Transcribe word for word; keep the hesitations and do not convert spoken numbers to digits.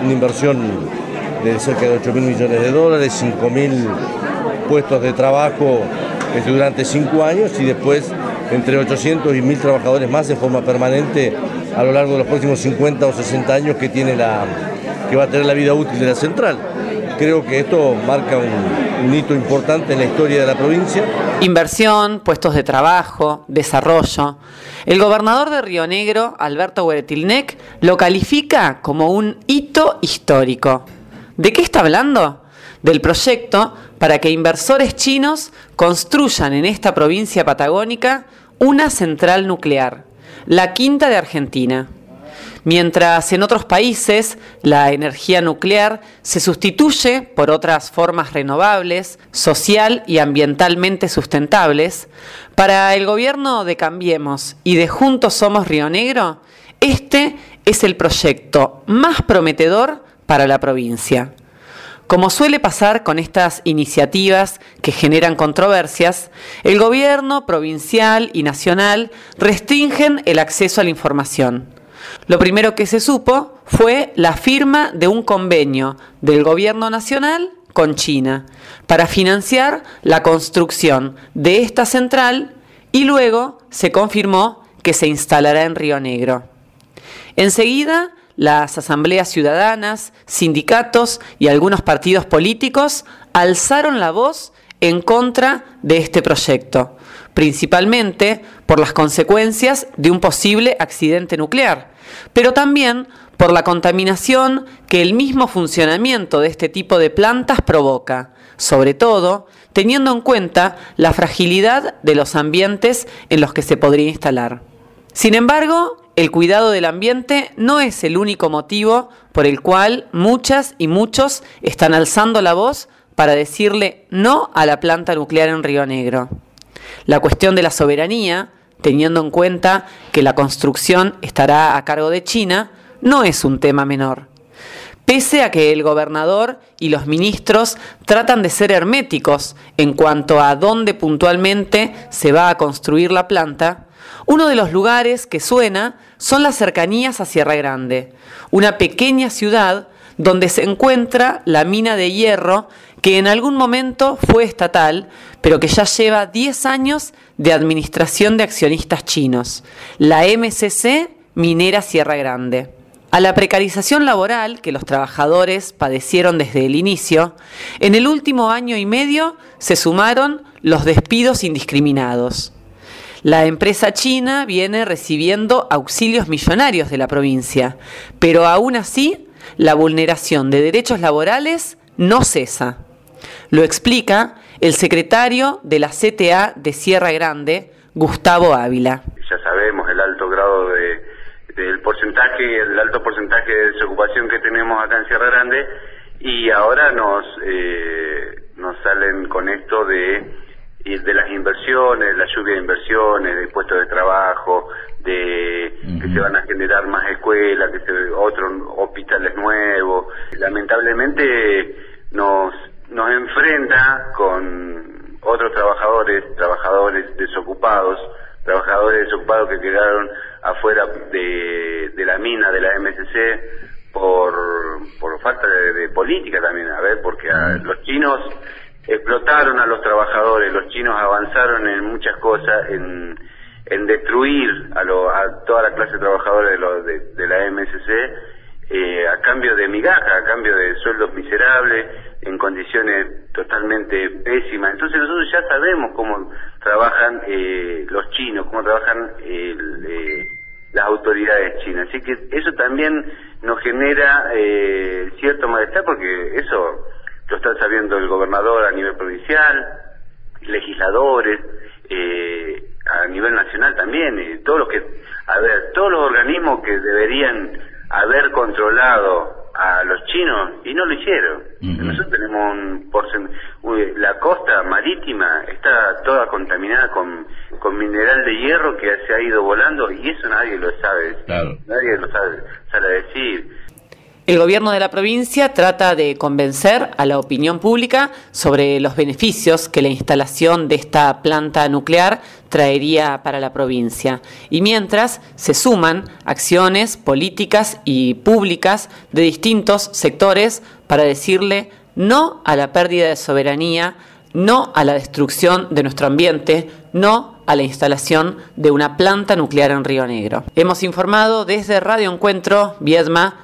una inversión de cerca de ocho mil millones de dólares, cinco mil puestos de trabajo durante cinco años y después entre ochocientos y mil trabajadores más de forma permanente a lo largo de los próximos cincuenta o sesenta años que, tiene la, que va a tener la vida útil de la central. Creo que esto marca un, un hito importante en la historia de la provincia. Inversión, puestos de trabajo, desarrollo. El gobernador de Río Negro, Alberto Hueretilnec, lo califica como un hito histórico. ¿De qué está hablando? Del proyecto para que inversores chinos construyan en esta provincia patagónica una central nuclear, la quinta de Argentina. Mientras en otros países la energía nuclear se sustituye por otras formas renovables, social y ambientalmente sustentables, para el gobierno de Cambiemos y de Juntos Somos Río Negro, este es el proyecto más prometedor para la provincia. Como suele pasar con estas iniciativas que generan controversias, el gobierno provincial y nacional restringen el acceso a la información. Lo primero que se supo fue la firma de un convenio del gobierno nacional con China para financiar la construcción de esta central y luego se confirmó que se instalará en Río Negro. Enseguida, las asambleas ciudadanas, sindicatos y algunos partidos políticos alzaron la voz en contra de este proyecto, principalmente por las consecuencias de un posible accidente nuclear, pero también por la contaminación que el mismo funcionamiento de este tipo de plantas provoca, sobre todo teniendo en cuenta la fragilidad de los ambientes en los que se podría instalar. Sin embargo, el cuidado del ambiente no es el único motivo por el cual muchas y muchos están alzando la voz para decirle no a la planta nuclear en Río Negro. La cuestión de la soberanía, teniendo en cuenta que la construcción estará a cargo de China, no es un tema menor. Pese a que el gobernador y los ministros tratan de ser herméticos en cuanto a dónde puntualmente se va a construir la planta, uno de los lugares que suena son las cercanías a Sierra Grande, una pequeña ciudad donde se encuentra la mina de hierro que en algún momento fue estatal, pero que ya lleva diez años de administración de accionistas chinos, la M C C Minera Sierra Grande. A la precarización laboral que los trabajadores padecieron desde el inicio, en el último año y medio se sumaron los despidos indiscriminados. La empresa china viene recibiendo auxilios millonarios de la provincia, pero aún así la vulneración de derechos laborales no cesa. Lo explica el secretario de la C T A de Sierra Grande, Gustavo Ávila. Ya sabemos el alto grado de, del porcentaje, el alto porcentaje de desocupación que tenemos acá en Sierra Grande y ahora nos, eh, nos salen con esto de... y de las inversiones, la lluvia de inversiones, de puestos de trabajo, de uh-huh. que se van a generar más escuelas, que se otros hospitales nuevos. Lamentablemente nos nos enfrenta con otros trabajadores, trabajadores desocupados, trabajadores desocupados que quedaron afuera de, de la mina de la M C C por por falta de, de política también, a ver, porque a los chinos explotaron a los trabajadores, los chinos avanzaron en muchas cosas, en, en destruir a, lo, a toda la clase trabajadora de, lo, de, de la M C C, eh, a cambio de migaja, a cambio de sueldos miserables, en condiciones totalmente pésimas. Entonces nosotros ya sabemos cómo trabajan eh, los chinos, cómo trabajan eh, eh, las autoridades chinas. Así que eso también nos genera eh, cierto malestar, porque eso... lo está sabiendo el gobernador a nivel provincial, legisladores, eh, a nivel nacional también, eh, todos los que, a ver, todos los organismos que deberían haber controlado a los chinos y no lo hicieron. Uh-huh. Nosotros tenemos un porcentaje, la costa marítima está toda contaminada con, con mineral de hierro que se ha ido volando y eso nadie lo sabe, claro. nadie lo sabe, sabe decir. El gobierno de la provincia trata de convencer a la opinión pública sobre los beneficios que la instalación de esta planta nuclear traería para la provincia. Y mientras se suman acciones políticas y públicas de distintos sectores para decirle no a la pérdida de soberanía, no a la destrucción de nuestro ambiente, no a la instalación de una planta nuclear en Río Negro. Hemos informado desde Radio Encuentro, Viedma.